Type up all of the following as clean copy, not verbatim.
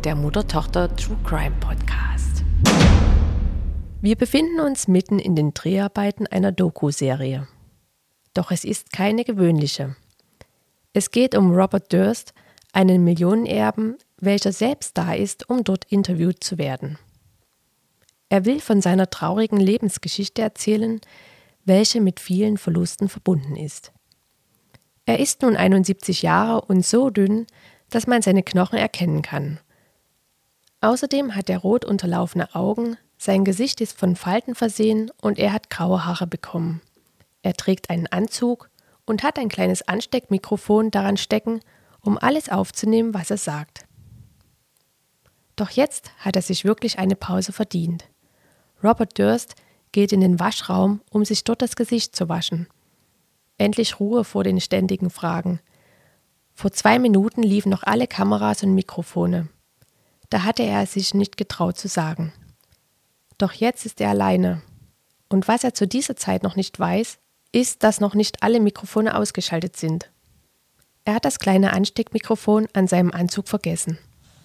der Mutter-Tochter True Crime Podcast. Wir befinden uns mitten in den Dreharbeiten einer Doku-Serie. Doch es ist keine gewöhnliche. Es geht um Robert Durst, einen Millionenerben, welcher selbst da ist, um dort interviewt zu werden. Er will von seiner traurigen Lebensgeschichte erzählen, welche mit vielen Verlusten verbunden ist. Er ist nun 71 Jahre und so dünn, dass man seine Knochen erkennen kann. Außerdem hat er rot unterlaufene Augen, sein Gesicht ist von Falten versehen und er hat graue Haare bekommen. Er trägt einen Anzug und hat ein kleines Ansteckmikrofon daran stecken, um alles aufzunehmen, was er sagt. Doch jetzt hat er sich wirklich eine Pause verdient. Robert Durst geht in den Waschraum, um sich dort das Gesicht zu waschen. Endlich Ruhe vor den ständigen Fragen. Vor 2 Minuten liefen noch alle Kameras und Mikrofone. Da hatte er sich nicht getraut zu sagen. Doch jetzt ist er alleine. Und was er zu dieser Zeit noch nicht weiß, ist, dass noch nicht alle Mikrofone ausgeschaltet sind. Er hat das kleine Ansteckmikrofon an seinem Anzug vergessen.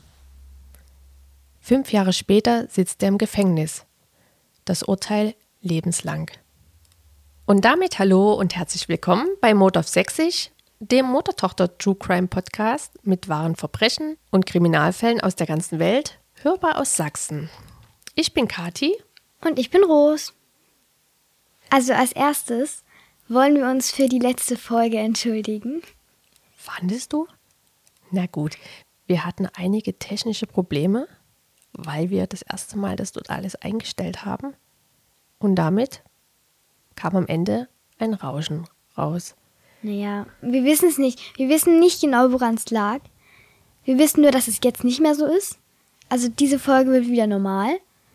5 Jahre später sitzt er im Gefängnis. Das Urteil lebenslang. Und damit hallo und herzlich willkommen bei Mord auf Sächsisch, dem Mutter-Tochter True Crime Podcast mit wahren Verbrechen und Kriminalfällen aus der ganzen Welt, hörbar aus Sachsen. Ich bin Kathi. Und ich bin Ros. Also als erstes wollen wir uns für die letzte Folge entschuldigen. Fandest du? Na gut, wir hatten einige technische Probleme, weil wir das erste Mal das dort alles eingestellt haben. Und damit kam am Ende ein Rauschen raus. Naja, wir wissen es nicht. Wir wissen nicht genau, woran es lag. Wir wissen nur, dass es jetzt nicht mehr so ist. Also diese Folge wird wieder normal.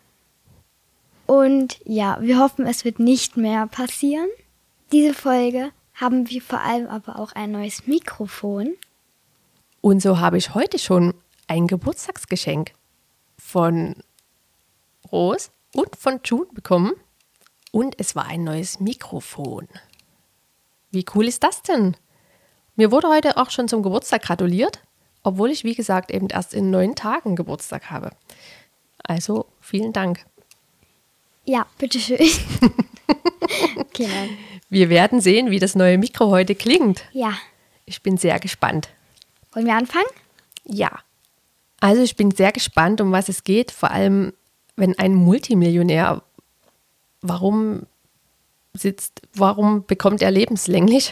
Und ja, wir hoffen, es wird nicht mehr passieren. Diese Folge haben wir vor allem aber auch ein neues Mikrofon. Und so habe ich heute schon ein Geburtstagsgeschenk von Ros und von June bekommen. Und es war ein neues Mikrofon. Wie cool ist das denn? Mir wurde heute auch schon zum Geburtstag gratuliert, obwohl ich, wie gesagt, eben erst in 9 Tagen Geburtstag habe. Also, vielen Dank. Ja, bitteschön. Okay, dann. Wir werden sehen, wie das neue Mikro heute klingt. Ja. Ich bin sehr gespannt. Wollen wir anfangen? Ja. Also, ich bin sehr gespannt, um was es geht, vor allem, wenn ein Multimillionär warum bekommt er lebenslänglich?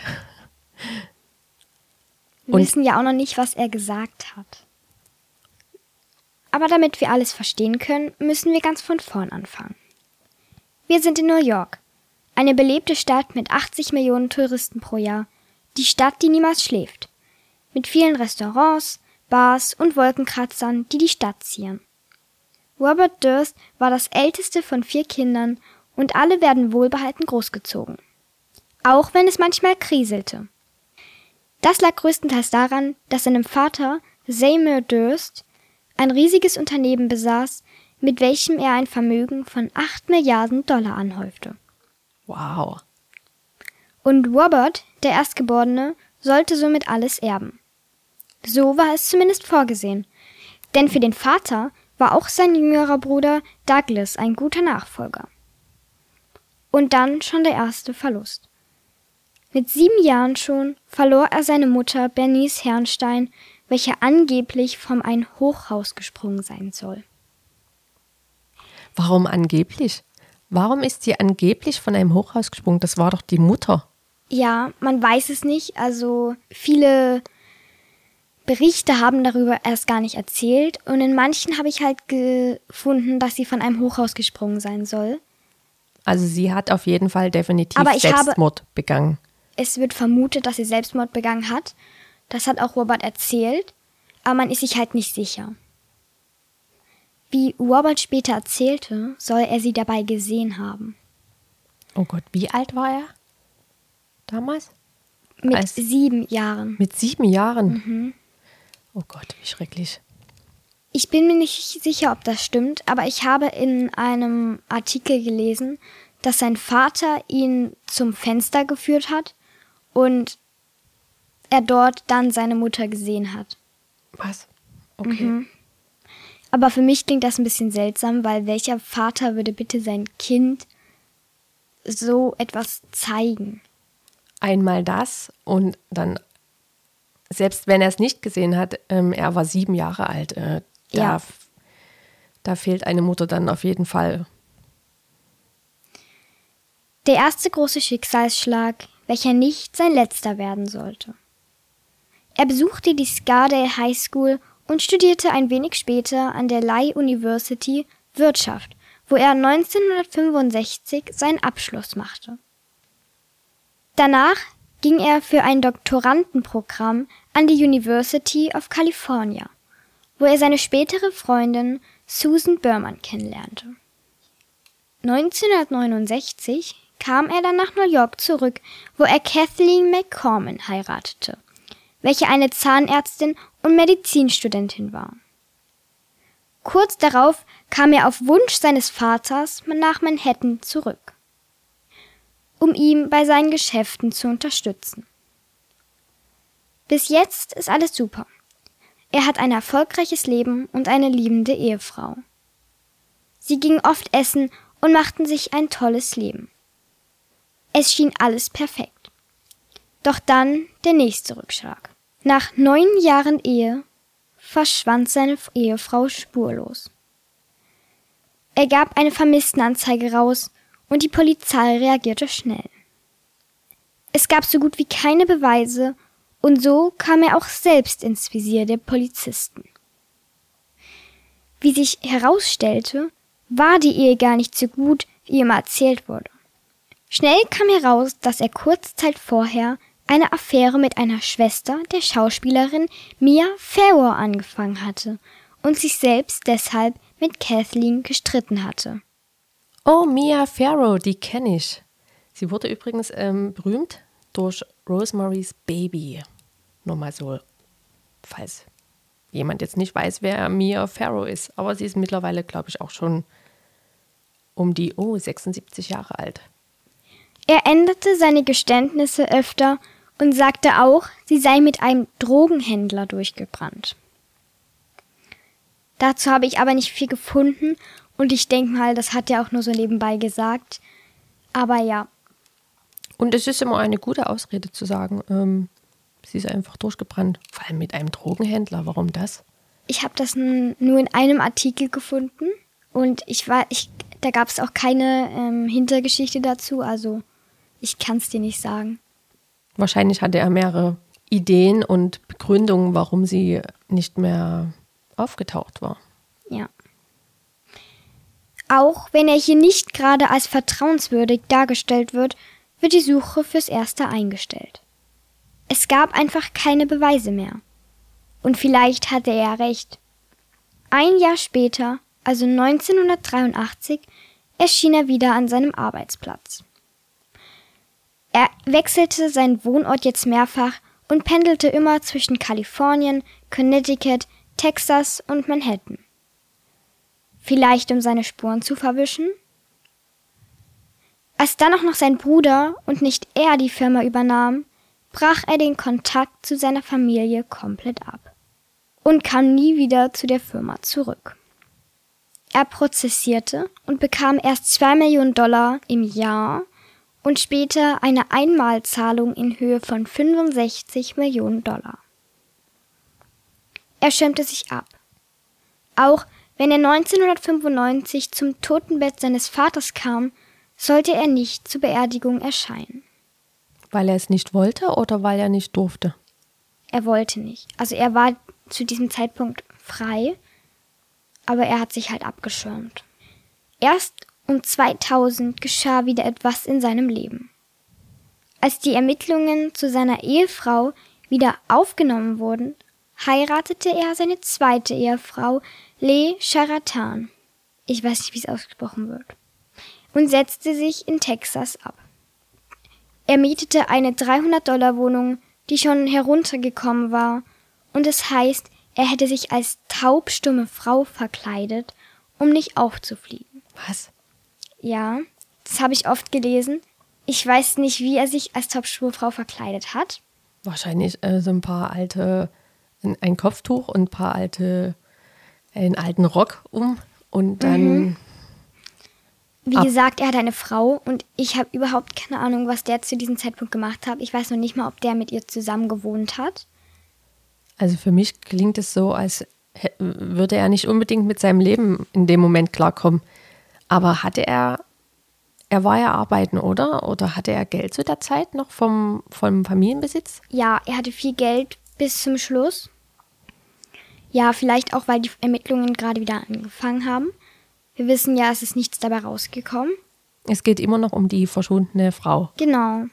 Wir wissen ja auch noch nicht, was er gesagt hat. Aber damit wir alles verstehen können, müssen wir ganz von vorn anfangen. Wir sind in New York, eine belebte Stadt mit 80 Millionen Touristen pro Jahr, die Stadt, die niemals schläft, mit vielen Restaurants, Bars und Wolkenkratzern, die die Stadt zieren. Robert Durst war das älteste von 4 Kindern und alle werden wohlbehalten großgezogen. Auch wenn es manchmal kriselte. Das lag größtenteils daran, dass seinem Vater, Seymour Durst, ein riesiges Unternehmen besaß, mit welchem er ein Vermögen von 8 Milliarden Dollar anhäufte. Wow. Und Robert, der Erstgeborene, sollte somit alles erben. So war es zumindest vorgesehen. Denn für den Vater war auch sein jüngerer Bruder Douglas ein guter Nachfolger. Und dann schon der erste Verlust. Mit 7 Jahren schon verlor er seine Mutter Bernice Herrnstein, welche angeblich von einem Hochhaus gesprungen sein soll. Warum angeblich? Warum ist sie angeblich von einem Hochhaus gesprungen? Das war doch die Mutter. Ja, man weiß es nicht. Also viele Berichte haben darüber erst gar nicht erzählt. Und in manchen habe ich halt gefunden, dass sie von einem Hochhaus gesprungen sein soll. Also sie hat auf jeden Fall definitiv Selbstmord begangen. Es wird vermutet, dass sie Selbstmord begangen hat. Das hat auch Robert erzählt, aber man ist sich halt nicht sicher. Wie Robert später erzählte, soll er sie dabei gesehen haben. Oh Gott, wie alt war er damals? Mit 7 Jahren. Mit 7 Jahren? Mhm. Oh Gott, wie schrecklich. Ich bin mir nicht sicher, ob das stimmt, aber ich habe in einem Artikel gelesen, dass sein Vater ihn zum Fenster geführt hat und er dort dann seine Mutter gesehen hat. Was? Okay. Aber für mich klingt das ein bisschen seltsam, weil welcher Vater würde bitte sein Kind so etwas zeigen? Einmal das und dann, selbst wenn er es nicht gesehen hat, er war 7 Jahre alt. Ja. Da fehlt eine Mutter dann auf jeden Fall. Der erste große Schicksalsschlag, welcher nicht sein letzter werden sollte. Er besuchte die Scardale High School und studierte ein wenig später an der Lehigh University Wirtschaft, wo er 1965 seinen Abschluss machte. Danach ging er für ein Doktorandenprogramm an die University of California, wo er seine spätere Freundin Susan Berman kennenlernte. 1969 kam er dann nach New York zurück, wo er Kathleen McCorman heiratete, welche eine Zahnärztin und Medizinstudentin war. Kurz darauf kam er auf Wunsch seines Vaters nach Manhattan zurück, um ihn bei seinen Geschäften zu unterstützen. Bis jetzt ist alles super. Er hat ein erfolgreiches Leben und eine liebende Ehefrau. Sie gingen oft essen und machten sich ein tolles Leben. Es schien alles perfekt. Doch dann der nächste Rückschlag. Nach 9 Jahren Ehe verschwand seine Ehefrau spurlos. Er gab eine Vermisstenanzeige raus und die Polizei reagierte schnell. Es gab so gut wie keine Beweise und so kam er auch selbst ins Visier der Polizisten. Wie sich herausstellte, war die Ehe gar nicht so gut, wie immer erzählt wurde. Schnell kam heraus, dass er kurze Zeit vorher eine Affäre mit einer Schwester der Schauspielerin Mia Farrow angefangen hatte und sich selbst deshalb mit Kathleen gestritten hatte. Oh, Mia Farrow, die kenne ich. Sie wurde übrigens berühmt durch Rosemary's Baby. Nur mal so, falls jemand jetzt nicht weiß, wer Mia Farrow ist. Aber sie ist mittlerweile, glaube ich, auch schon um die 76 Jahre alt. Er änderte seine Geständnisse öfter und sagte auch, sie sei mit einem Drogenhändler durchgebrannt. Dazu habe ich aber nicht viel gefunden und ich denke mal, das hat er auch nur so nebenbei gesagt. Aber ja. Und es ist immer eine gute Ausrede zu sagen, sie ist einfach durchgebrannt. Vor allem mit einem Drogenhändler. Warum das? Ich habe das nur in einem Artikel gefunden und da gab es auch keine Hintergeschichte dazu, also ich kann es dir nicht sagen. Wahrscheinlich hatte er mehrere Ideen und Begründungen, warum sie nicht mehr aufgetaucht war. Ja. Auch wenn er hier nicht gerade als vertrauenswürdig dargestellt wird, wird die Suche fürs Erste eingestellt. Es gab einfach keine Beweise mehr. Und vielleicht hatte er recht. Ein Jahr später, also 1983, erschien er wieder an seinem Arbeitsplatz. Er wechselte seinen Wohnort jetzt mehrfach und pendelte immer zwischen Kalifornien, Connecticut, Texas und Manhattan. Vielleicht um seine Spuren zu verwischen? Als dann auch noch sein Bruder und nicht er die Firma übernahm, brach er den Kontakt zu seiner Familie komplett ab und kam nie wieder zu der Firma zurück. Er prozessierte und bekam erst $2 Millionen im Jahr und später eine Einmalzahlung in Höhe von $65 Millionen. Er schirmte sich ab. Auch wenn er 1995 zum Totenbett seines Vaters kam, sollte er nicht zur Beerdigung erscheinen. Weil er es nicht wollte oder weil er nicht durfte? Er wollte nicht. Also er war zu diesem Zeitpunkt frei, aber er hat sich halt abgeschirmt. Erst um 2000 geschah wieder etwas in seinem Leben. Als die Ermittlungen zu seiner Ehefrau wieder aufgenommen wurden, heiratete er seine zweite Ehefrau, Lee Charatan. Ich weiß nicht, wie es ausgesprochen wird. Und setzte sich in Texas ab. Er mietete eine $300 die schon heruntergekommen war, und es heißt, er hätte sich als taubstumme Frau verkleidet, um nicht aufzufliegen. Was? Ja, das habe ich oft gelesen. Ich weiß nicht, wie er sich als taubstumme Frau verkleidet hat. Wahrscheinlich so ein paar alte, ein Kopftuch und ein paar alte einen alten Rock um und dann... Wie gesagt, er hat eine Frau und ich habe überhaupt keine Ahnung, was der zu diesem Zeitpunkt gemacht hat. Ich weiß noch nicht mal, ob der mit ihr zusammen gewohnt hat. Also für mich klingt es so, als würde er nicht unbedingt mit seinem Leben in dem Moment klarkommen. Aber er war ja arbeiten, oder? Oder hatte er Geld zu der Zeit noch vom Familienbesitz? Ja, er hatte viel Geld bis zum Schluss. Ja, vielleicht auch, weil die Ermittlungen gerade wieder angefangen haben. Wir wissen ja, es ist nichts dabei rausgekommen. Es geht immer noch um die verschwundene Frau. Genau.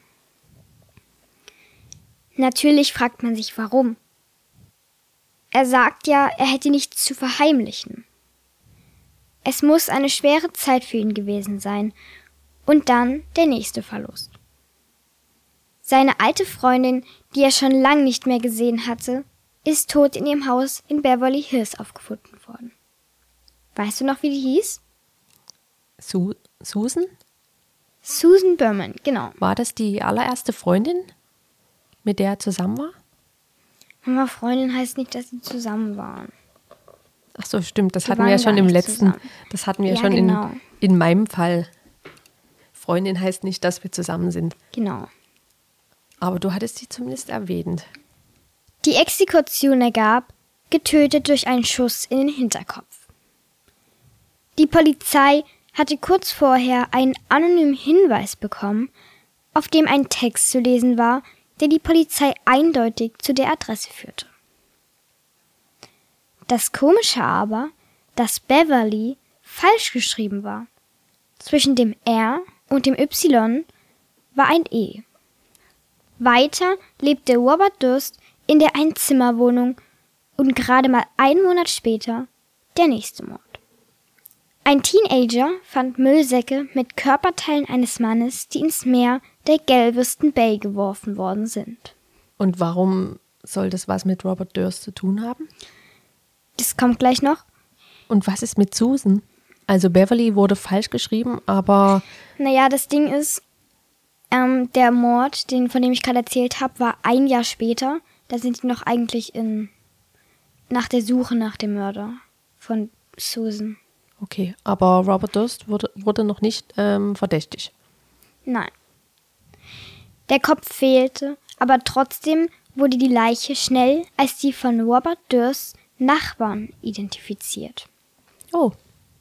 Natürlich fragt man sich, warum. Er sagt ja, er hätte nichts zu verheimlichen. Es muss eine schwere Zeit für ihn gewesen sein. Und dann der nächste Verlust. Seine alte Freundin, die er schon lange nicht mehr gesehen hatte, ist tot in ihrem Haus in Beverly Hills aufgefunden worden. Weißt du noch, wie die hieß? Susan? Susan Berman, genau. War das die allererste Freundin, mit der er zusammen war? Mama, Freundin heißt nicht, dass sie zusammen waren. Ach so, stimmt. Das Die hatten wir waren ja schon gar im nicht letzten. zusammen. Das hatten wir Ja, schon genau. in meinem Fall. Freundin heißt nicht, dass wir zusammen sind. Genau. Aber du hattest sie zumindest erwähnt. Die Exekution ergab, getötet durch einen Schuss in den Hinterkopf. Die Polizei hatte kurz vorher einen anonymen Hinweis bekommen, auf dem ein Text zu lesen war, der die Polizei eindeutig zu der Adresse führte. Das Komische aber, dass Beverly falsch geschrieben war. Zwischen dem R und dem Y war ein E. Weiter lebte Robert Durst in der Einzimmerwohnung und gerade mal einen Monat später der nächste Mord. Ein Teenager fand Müllsäcke mit Körperteilen eines Mannes, die ins Meer der Galveston Bay geworfen worden sind. Und warum soll das was mit Robert Durst zu tun haben? Das kommt gleich noch. Und was ist mit Susan? Also Beverly wurde falsch geschrieben, aber... Naja, das Ding ist, der Mord, von dem ich gerade erzählt habe, war ein Jahr später. Da sind die noch eigentlich nach der Suche nach dem Mörder von Susan. Okay, aber Robert Durst wurde noch nicht verdächtig. Nein. Der Kopf fehlte, aber trotzdem wurde die Leiche schnell als die von Robert Dursts Nachbarn identifiziert. Oh.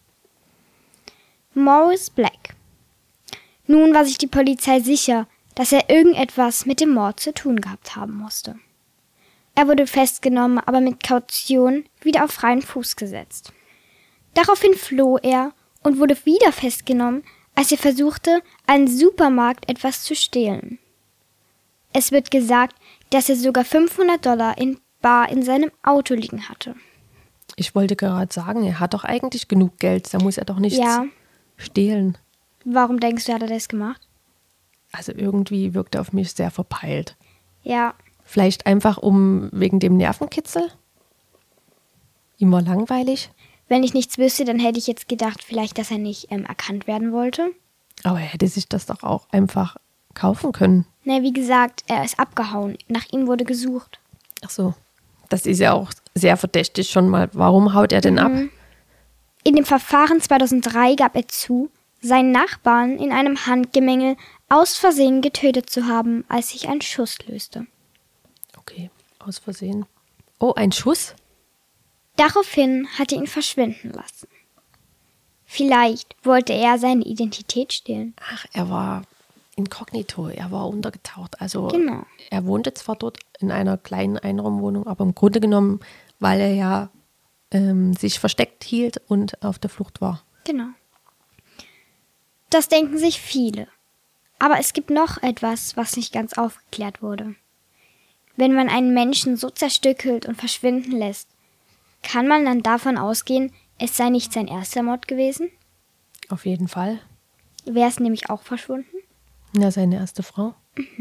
Morris Black. Nun war sich die Polizei sicher, dass er irgendetwas mit dem Mord zu tun gehabt haben musste. Er wurde festgenommen, aber mit Kaution wieder auf freien Fuß gesetzt. Daraufhin floh er und wurde wieder festgenommen, als er versuchte, einen Supermarkt etwas zu stehlen. Es wird gesagt, dass er sogar $500 in bar in seinem Auto liegen hatte. Ich wollte gerade sagen, er hat doch eigentlich genug Geld, da muss er doch nichts stehlen. Warum denkst du, hat er das gemacht? Also irgendwie wirkt er auf mich sehr verpeilt. Ja. Vielleicht einfach wegen dem Nervenkitzel? Ihm war langweilig? Wenn ich nichts wüsste, dann hätte ich jetzt gedacht, vielleicht, dass er nicht erkannt werden wollte. Aber er hätte sich das doch auch einfach kaufen können. Na, wie gesagt, er ist abgehauen. Nach ihm wurde gesucht. Ach so, das ist ja auch sehr verdächtig schon mal. Warum haut er denn ab? In dem Verfahren 2003 gab er zu, seinen Nachbarn in einem Handgemenge aus Versehen getötet zu haben, als sich ein Schuss löste. Okay, aus Versehen. Oh, ein Schuss? Daraufhin hat er ihn verschwinden lassen. Vielleicht wollte er seine Identität stehlen. Ach, er war inkognito, er war untergetaucht. Also Genau. Er wohnte zwar dort in einer kleinen Einraumwohnung, aber im Grunde genommen, weil er ja sich versteckt hielt und auf der Flucht war. Genau. Das denken sich viele. Aber es gibt noch etwas, was nicht ganz aufgeklärt wurde. Wenn man einen Menschen so zerstückelt und verschwinden lässt, kann man dann davon ausgehen, es sei nicht sein erster Mord gewesen? Auf jeden Fall. Wäre es nämlich auch verschwunden? Ja, seine erste Frau.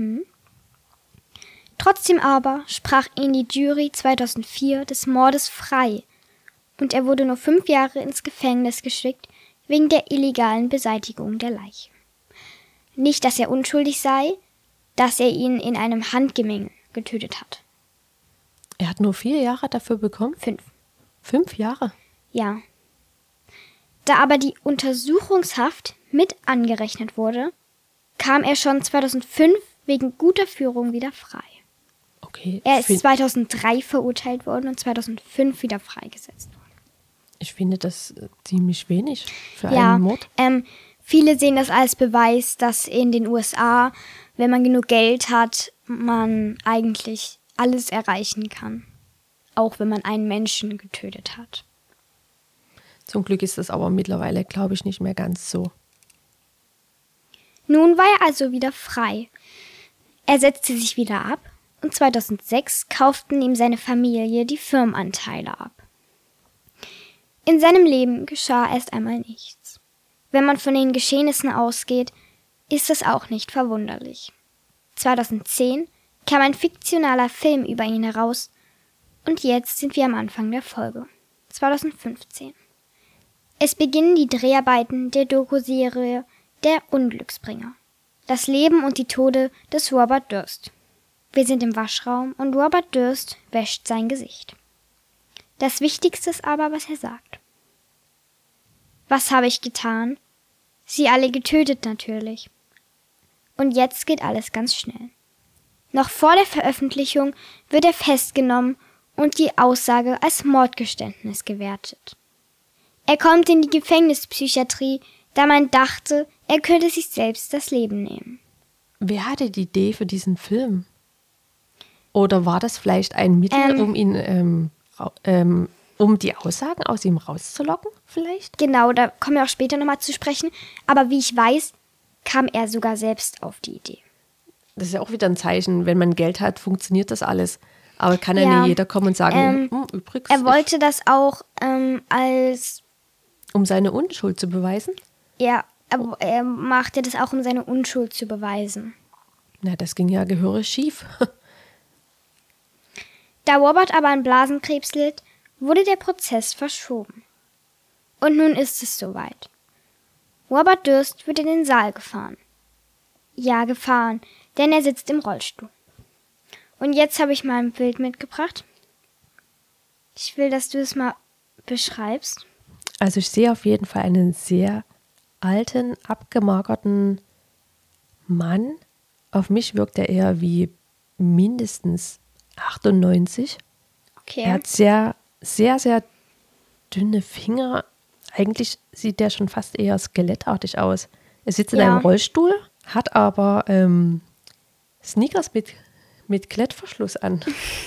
Trotzdem aber sprach ihn die Jury 2004 des Mordes frei und er wurde nur 5 Jahre ins Gefängnis geschickt wegen der illegalen Beseitigung der Leiche. Nicht, dass er unschuldig sei, dass er ihn in einem Handgemenge getötet hat. Er hat nur 4 Jahre dafür bekommen? 5. 5 Jahre? Ja. Da aber die Untersuchungshaft mit angerechnet wurde, kam er schon 2005 wegen guter Führung wieder frei. Okay. Er ist 2003 verurteilt worden und 2005 wieder freigesetzt worden. Ich finde das ziemlich wenig für einen Mord. Viele sehen das als Beweis, dass in den USA, wenn man genug Geld hat, man eigentlich alles erreichen kann. Auch wenn man einen Menschen getötet hat. Zum Glück ist das aber mittlerweile, glaube ich, nicht mehr ganz so. Nun war er also wieder frei. Er setzte sich wieder ab und 2006 kauften ihm seine Familie die Firmenanteile ab. In seinem Leben geschah erst einmal nichts. Wenn man von den Geschehnissen ausgeht, ist es auch nicht verwunderlich. 2010 kam ein fiktionaler Film über ihn heraus und jetzt sind wir am Anfang der Folge. 2015. Es beginnen die Dreharbeiten der Doku-Serie Der Unglücksbringer. Das Leben und die Tode des Robert Durst. Wir sind im Waschraum und Robert Durst wäscht sein Gesicht. Das Wichtigste ist aber, was er sagt. Was habe ich getan? Sie alle getötet natürlich. Und jetzt geht alles ganz schnell. Noch vor der Veröffentlichung wird er festgenommen und die Aussage als Mordgeständnis gewertet. Er kommt in die Gefängnispsychiatrie, da man dachte, er könnte sich selbst das Leben nehmen. Wer hatte die Idee für diesen Film? Oder war das vielleicht ein Mittel, um ihn, um die Aussagen aus ihm rauszulocken, vielleicht? Genau, da kommen wir auch später nochmal zu sprechen. Aber wie ich weiß, kam er sogar selbst auf die Idee. Das ist ja auch wieder ein Zeichen, wenn man Geld hat, funktioniert das alles. Aber kann ja nicht jeder kommen und sagen, übrigens. Er wollte das auch als... Um seine Unschuld zu beweisen? Ja, er machte das auch, um seine Unschuld zu beweisen. Na, das ging ja gehörig schief. Da Robert aber an Blasenkrebs litt, wurde der Prozess verschoben. Und nun ist es soweit. Robert Durst wird in den Saal gefahren. Ja, gefahren, denn er sitzt im Rollstuhl. Und jetzt habe ich mal ein Bild mitgebracht. Ich will, dass du es mal beschreibst. Also ich sehe auf jeden Fall einen sehr alten, abgemagerten Mann. Auf mich wirkt er eher wie mindestens 98. Okay. Er hat sehr, sehr, sehr dünne Finger. Eigentlich sieht der schon fast eher skelettartig aus. Er sitzt in einem Rollstuhl, hat aber Sneakers mit Klettverschluss an.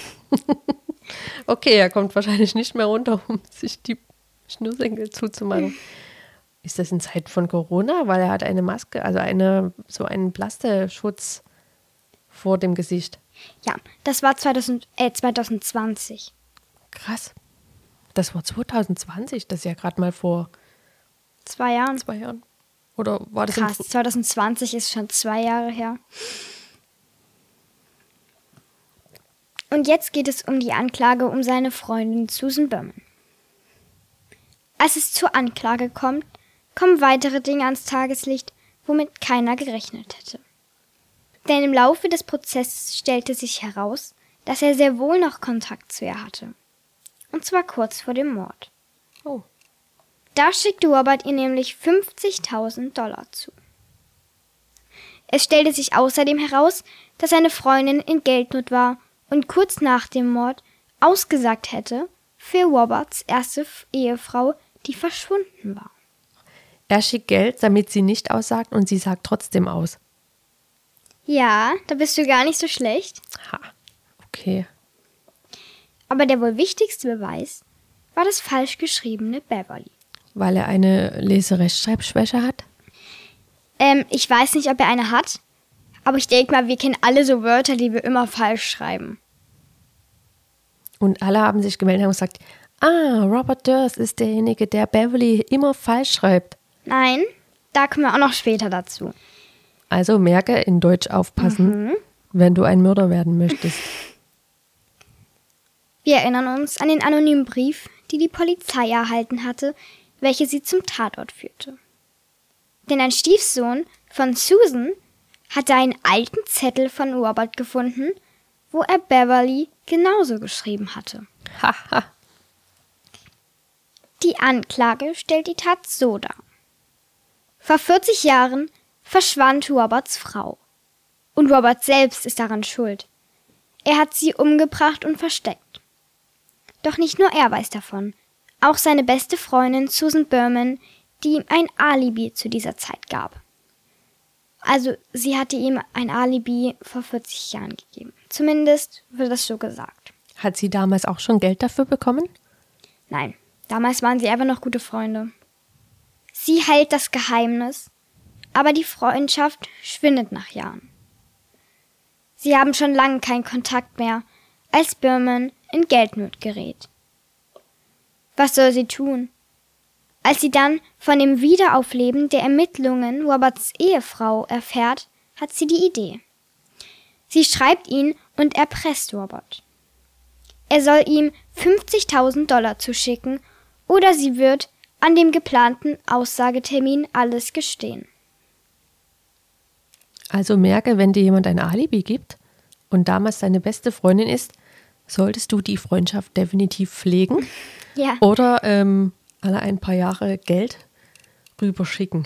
Okay, er kommt wahrscheinlich nicht mehr runter, um sich die Schnürsenkel zuzumachen. Ist das in Zeit von Corona? Weil er hat eine Maske, also so einen Plasteschutz vor dem Gesicht. Ja, das war 2020. Krass. Das war 2020, das ist ja gerade mal vor 2 Jahren. 2 Jahren. Oder war das Krass, 2020 ist schon 2 Jahre her. Und jetzt geht es um die Anklage um seine Freundin Susan Berman. Als es zur Anklage kommt, kommen weitere Dinge ans Tageslicht, womit keiner gerechnet hätte. Denn im Laufe des Prozesses stellte sich heraus, dass er sehr wohl noch Kontakt zu ihr hatte. Und zwar kurz vor dem Mord. Oh. Da schickte Robert ihr nämlich $50.000 zu. Es stellte sich außerdem heraus, dass seine Freundin in Geldnot war und kurz nach dem Mord ausgesagt hätte für Roberts erste Ehefrau, die verschwunden war. Er schickt Geld, damit sie nicht aussagt und sie sagt trotzdem aus. Ja, da bist du gar nicht so schlecht. Ha, okay. Aber der wohl wichtigste Beweis war das falsch geschriebene Beverly. Weil er eine Leserechtschreibschwäche hat? Ich weiß nicht, ob er eine hat, aber ich denke mal, wir kennen alle so Wörter, die wir immer falsch schreiben. Und alle haben sich gemeldet und gesagt, Robert Durst ist derjenige, der Beverly immer falsch schreibt. Nein, da kommen wir auch noch später dazu. Also merke, in Deutsch aufpassen, wenn du ein Mörder werden möchtest. Wir erinnern uns an den anonymen Brief, die die Polizei erhalten hatte, welche sie zum Tatort führte. Denn ein Stiefsohn von Susan hatte einen alten Zettel von Robert gefunden, wo er Beverly genauso geschrieben hatte. Haha. Die Anklage stellt die Tat so dar. Vor 40 Jahren verschwand Roberts Frau. Und Robert selbst ist daran schuld. Er hat sie umgebracht und versteckt. Doch nicht nur er weiß davon. Auch seine beste Freundin Susan Berman, die ihm ein Alibi zu dieser Zeit gab. Also sie hatte ihm ein Alibi vor 40 Jahren gegeben. Zumindest wird das so gesagt. Hat sie damals auch schon Geld dafür bekommen? Nein, damals waren sie einfach noch gute Freunde. Sie hält das Geheimnis, aber die Freundschaft schwindet nach Jahren. Sie haben schon lange keinen Kontakt mehr, als Berman in Geldnot gerät. Was soll sie tun? Als sie dann von dem Wiederaufleben der Ermittlungen Roberts Ehefrau erfährt, hat sie die Idee. Sie schreibt ihn und erpresst Robert. Er soll ihm $50.000 zuschicken oder sie wird an dem geplanten Aussagetermin alles gestehen. Also merke, wenn dir jemand ein Alibi gibt und damals deine beste Freundin ist, solltest du die Freundschaft definitiv pflegen. Ja. Oder alle ein paar Jahre Geld rüberschicken.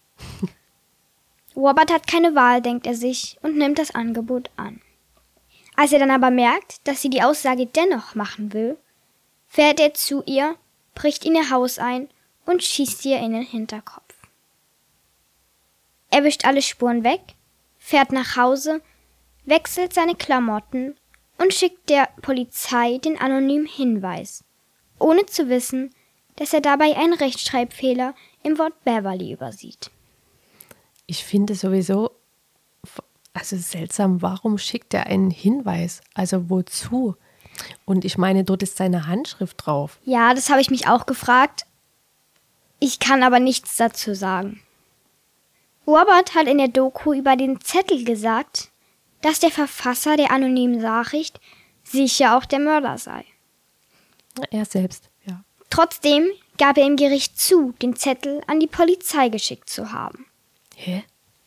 Robert hat keine Wahl, denkt er sich und nimmt das Angebot an. Als er dann aber merkt, dass sie die Aussage dennoch machen will, fährt er zu ihr, bricht in ihr Haus ein und schießt ihr in den Hinterkopf. Er wischt alle Spuren weg, fährt nach Hause, wechselt seine Klamotten und schickt der Polizei den anonymen Hinweis, ohne zu wissen, dass er dabei einen Rechtschreibfehler im Wort Beverly übersieht. Ich finde sowieso, also seltsam, warum schickt er einen Hinweis? Also wozu? Und ich meine, dort ist seine Handschrift drauf. Ja, das habe ich mich auch gefragt. Ich kann aber nichts dazu sagen. Robert hat in der Doku über den Zettel gesagt, dass der Verfasser der anonymen Nachricht sicher auch der Mörder sei. Er selbst, ja. Trotzdem gab er im Gericht zu, den Zettel an die Polizei geschickt zu haben. Hä?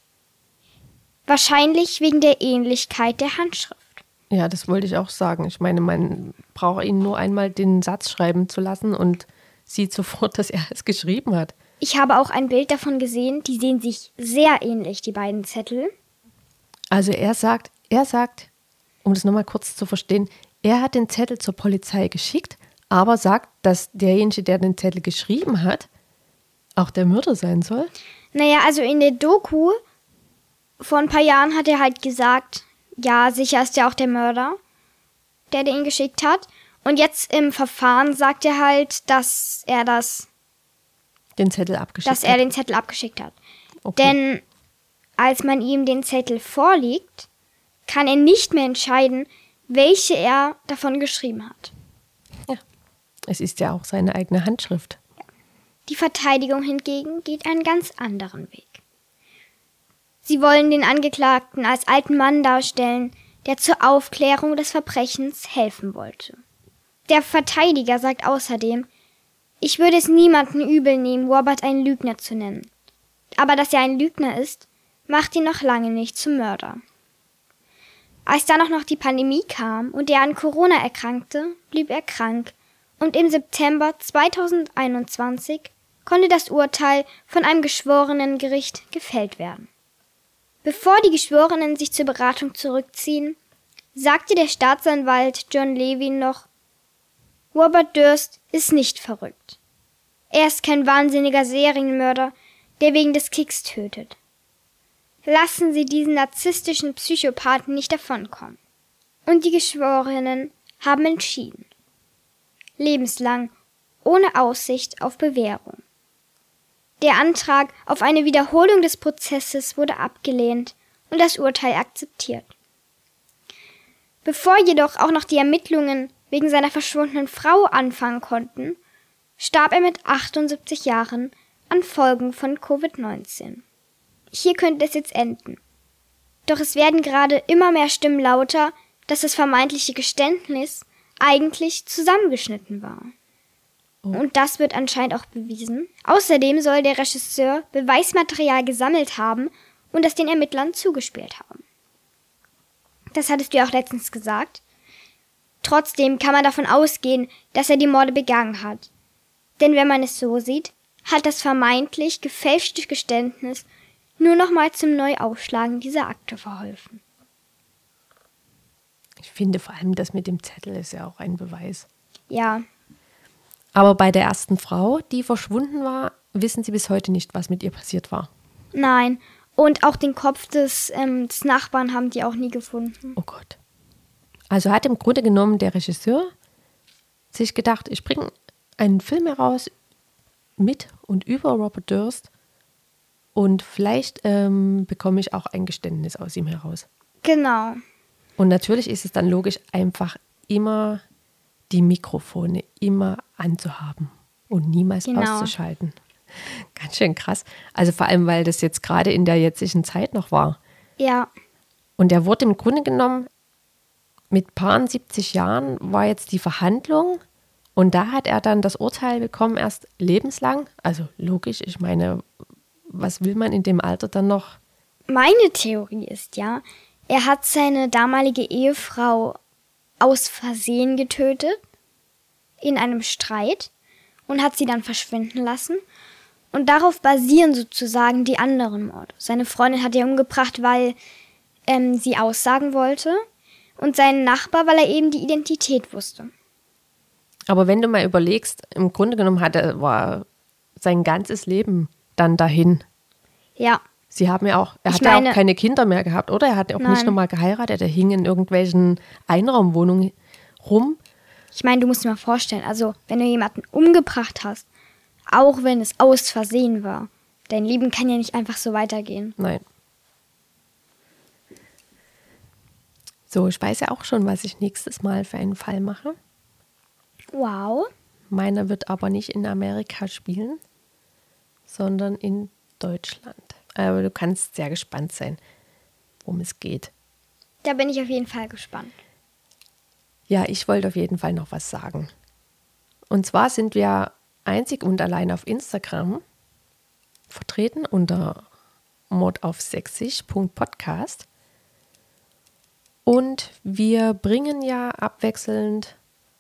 Wahrscheinlich wegen der Ähnlichkeit der Handschrift. Ja, das wollte ich auch sagen. Ich meine, man braucht ihn nur einmal den Satz schreiben zu lassen und sieht sofort, dass er es geschrieben hat. Ich habe auch ein Bild davon gesehen, die sehen sich sehr ähnlich, die beiden Zettel. Also er sagt, um das nochmal kurz zu verstehen, er hat den Zettel zur Polizei geschickt, aber sagt, dass derjenige, der den Zettel geschrieben hat, auch der Mörder sein soll? Naja, also in der Doku vor ein paar Jahren hat er halt gesagt, ja, sicher ist ja auch der Mörder, der ihn geschickt hat. Und jetzt im Verfahren sagt er halt, dass er den Zettel abgeschickt hat. Okay. Denn als man ihm den Zettel vorlegt, kann er nicht mehr entscheiden, welche er davon geschrieben hat. Ja, es ist ja auch seine eigene Handschrift. Die Verteidigung hingegen geht einen ganz anderen Weg. Sie wollen den Angeklagten als alten Mann darstellen, der zur Aufklärung des Verbrechens helfen wollte. Der Verteidiger sagt außerdem, ich würde es niemandem übel nehmen, Robert einen Lügner zu nennen. Aber dass er ein Lügner ist, macht ihn noch lange nicht zum Mörder. Als dann auch noch die Pandemie kam und er an Corona erkrankte, blieb er krank und im September 2021 konnte das Urteil von einem Geschworenengericht gefällt werden. Bevor die Geschworenen sich zur Beratung zurückziehen, sagte der Staatsanwalt John Levin noch, Robert Durst ist nicht verrückt. Er ist kein wahnsinniger Serienmörder, der wegen des Kicks tötet. Lassen Sie diesen narzisstischen Psychopathen nicht davonkommen. Und die Geschworenen haben entschieden. Lebenslang, ohne Aussicht auf Bewährung. Der Antrag auf eine Wiederholung des Prozesses wurde abgelehnt und das Urteil akzeptiert. Bevor jedoch auch noch die Ermittlungen wegen seiner verschwundenen Frau anfangen konnten, starb er mit 78 Jahren an Folgen von Covid-19. Hier könnte es jetzt enden. Doch es werden gerade immer mehr Stimmen lauter, dass das vermeintliche Geständnis eigentlich zusammengeschnitten war. Und das wird anscheinend auch bewiesen. Außerdem soll der Regisseur Beweismaterial gesammelt haben und das den Ermittlern zugespielt haben. Das hattest du ja auch letztens gesagt. Trotzdem kann man davon ausgehen, dass er die Morde begangen hat. Denn wenn man es so sieht, hat das vermeintlich gefälschte Geständnis nur nochmal zum Neuaufschlagen dieser Akte verholfen. Ich finde vor allem das mit dem Zettel ist ja auch ein Beweis. Ja, Aber bei der ersten Frau, die verschwunden war, wissen Sie bis heute nicht, was mit ihr passiert war. nein. Und auch den Kopf des Nachbarn haben die auch nie gefunden. Oh Gott. Also hat im Grunde genommen der Regisseur sich gedacht, ich bringe einen Film heraus mit und über Robert Durst und vielleicht bekomme ich auch ein Geständnis aus ihm heraus. Genau. Und natürlich ist es dann logisch, einfach immer die Mikrofone immer anzuhaben und niemals auszuschalten. Ganz schön krass. Also vor allem, weil das jetzt gerade in der jetzigen Zeit noch war. Ja, Und er wurde im Grunde genommen mit paar 70 Jahren war jetzt die Verhandlung und da hat er dann das Urteil bekommen, erst lebenslang. Also logisch, ich meine, was will man in dem Alter dann noch? meine Theorie ist ja, er hat seine damalige Ehefrau aus Versehen getötet in einem Streit und hat sie dann verschwinden lassen. Und darauf basieren sozusagen die anderen Morde. Seine Freundin hat er umgebracht, weil sie aussagen wollte. Und sein Nachbar, weil er eben die Identität wusste. Aber wenn du mal überlegst, im Grunde genommen war sein ganzes Leben dann dahin. Ja, Sie haben ja auch, er Ich hat ja meine- auch keine Kinder mehr gehabt, oder? Er hat ja auch nicht Nein. nochmal geheiratet, er hing in irgendwelchen Einraumwohnungen rum. ich meine, du musst dir mal vorstellen, also wenn du jemanden umgebracht hast, auch wenn es aus Versehen war, dein Leben kann ja nicht einfach so weitergehen. Nein. So, ich weiß ja auch schon, was ich nächstes Mal für einen Fall mache. Wow. Meiner wird aber nicht in Amerika spielen, sondern in Deutschland. Aber du kannst sehr gespannt sein, worum es geht. Da bin ich auf jeden Fall gespannt. Ja, ich wollte auf jeden Fall noch was sagen. Und zwar sind wir einzig und allein auf Instagram vertreten unter mordaufsächsisch.podcast. Und wir bringen ja abwechselnd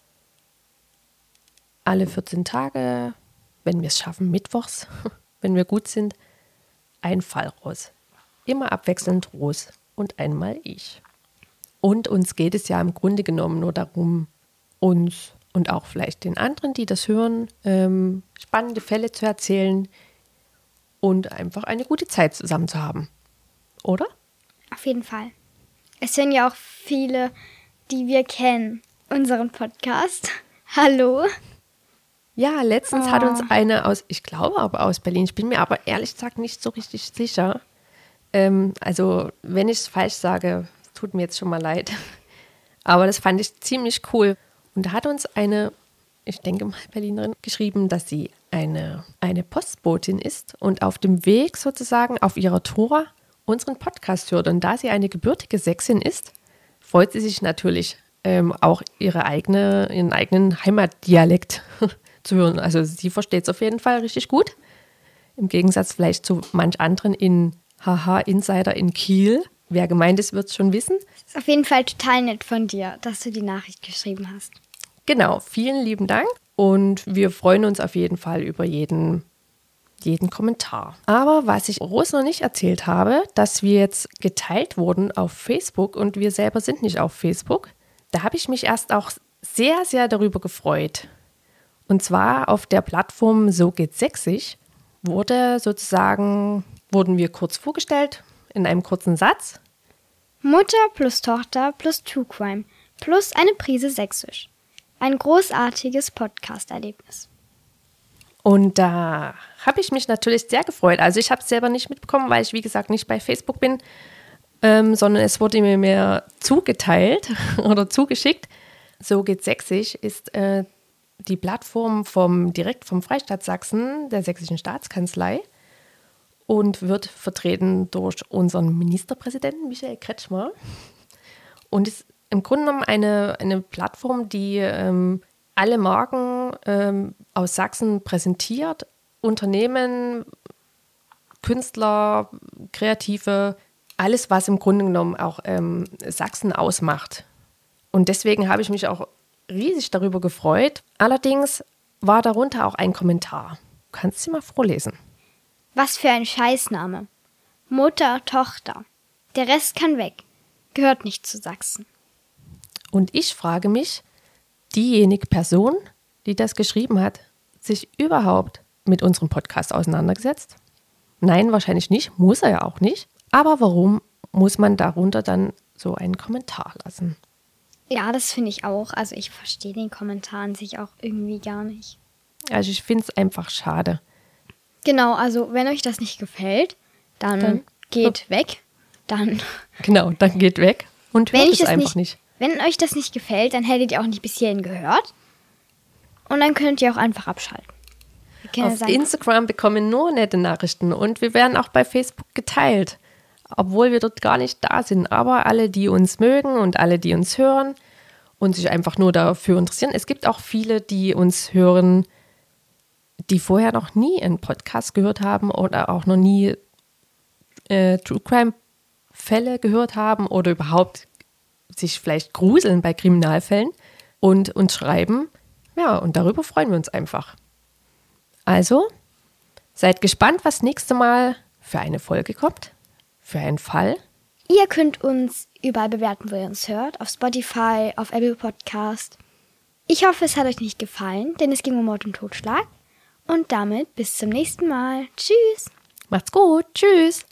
alle 14 Tage, wenn wir es schaffen, mittwochs, wenn wir gut sind, einen Fall raus. Immer abwechselnd Ros und einmal ich. Und uns geht es ja im Grunde genommen nur darum, uns und auch vielleicht den anderen, die das hören, spannende Fälle zu erzählen und einfach eine gute Zeit zusammen zu haben. Oder? Auf jeden Fall. Es hören ja auch viele, die wir kennen, unseren Podcast. Hallo. Ja, letztens hat uns eine aus, ich glaube aber aus Berlin, ich bin mir aber ehrlich gesagt nicht so richtig sicher. Also, wenn ich es falsch sage, tut mir jetzt schon mal leid. Aber das fand ich ziemlich cool. Und da hat uns eine, ich denke mal Berlinerin, geschrieben, dass sie eine Postbotin ist und auf dem Weg sozusagen auf ihrer Tour unseren Podcast hört. Und da sie eine gebürtige Sächsin ist, freut sie sich natürlich auch ihren eigenen Heimatdialekt zu hören. Also sie versteht es auf jeden Fall richtig gut. Im Gegensatz vielleicht zu manch anderen in Insider in Kiel. Wer gemeint ist, wird es schon wissen. Ist auf jeden Fall total nett von dir, dass du die Nachricht geschrieben hast. Genau, vielen lieben Dank. Und wir freuen uns auf jeden Fall über jeden Kommentar. Aber was ich Ros noch nicht erzählt habe, dass wir jetzt geteilt wurden auf Facebook und wir selber sind nicht auf Facebook. Da habe ich mich erst auch sehr, sehr darüber gefreut. Und zwar auf der Plattform So geht's sächsisch wurden wir kurz vorgestellt in einem kurzen Satz. Mutter plus Tochter plus True Crime plus eine Prise Sächsisch. Ein großartiges Podcast-Erlebnis. Und da habe ich mich natürlich sehr gefreut. Also ich habe es selber nicht mitbekommen, weil ich, wie gesagt, nicht bei Facebook bin, sondern es wurde mir zugeteilt oder zugeschickt. So geht's sächsisch ist die Plattform direkt vom Freistaat Sachsen, der Sächsischen Staatskanzlei, und wird vertreten durch unseren Ministerpräsidenten Michael Kretschmer. Und ist im Grunde genommen eine Plattform, die alle Marken aus Sachsen präsentiert, Unternehmen, Künstler, Kreative, alles, was im Grunde genommen auch Sachsen ausmacht. Und deswegen habe ich mich auch riesig darüber gefreut. Allerdings war darunter auch ein Kommentar. Du kannst sie mal vorlesen. Was für ein Scheißname. Mutter, Tochter. Der Rest kann weg. Gehört nicht zu Sachsen. Und ich frage mich, diejenige Person, die das geschrieben hat, sich überhaupt mit unserem Podcast auseinandergesetzt? Nein, wahrscheinlich nicht. Muss er ja auch nicht. Aber warum muss man darunter dann so einen Kommentar lassen? Ja, das finde ich auch. Also ich verstehe den Kommentar an sich auch irgendwie gar nicht. Also ich finde es einfach schade. Genau, also wenn euch das nicht gefällt, dann geht weg. Genau, dann geht weg und hört es einfach nicht. Wenn euch das nicht gefällt, dann hättet ihr auch nicht bis hierhin gehört. Und dann könnt ihr auch einfach abschalten. Auf Instagram bekommen nur nette Nachrichten und wir werden auch bei Facebook geteilt, obwohl wir dort gar nicht da sind. Aber alle, die uns mögen und alle, die uns hören und sich einfach nur dafür interessieren. Es gibt auch viele, die uns hören, die vorher noch nie einen Podcast gehört haben oder auch noch nie True Crime Fälle gehört haben oder überhaupt sich vielleicht gruseln bei Kriminalfällen und uns schreiben. Ja, und darüber freuen wir uns einfach. Also, seid gespannt, was nächste Mal für eine Folge kommt, für einen Fall. Ihr könnt uns überall bewerten, wo ihr uns hört, auf Spotify, auf Apple Podcast. Ich hoffe, es hat euch nicht gefallen, denn es ging um Mord und Totschlag. Und damit bis zum nächsten Mal. Tschüss. Macht's gut. Tschüss.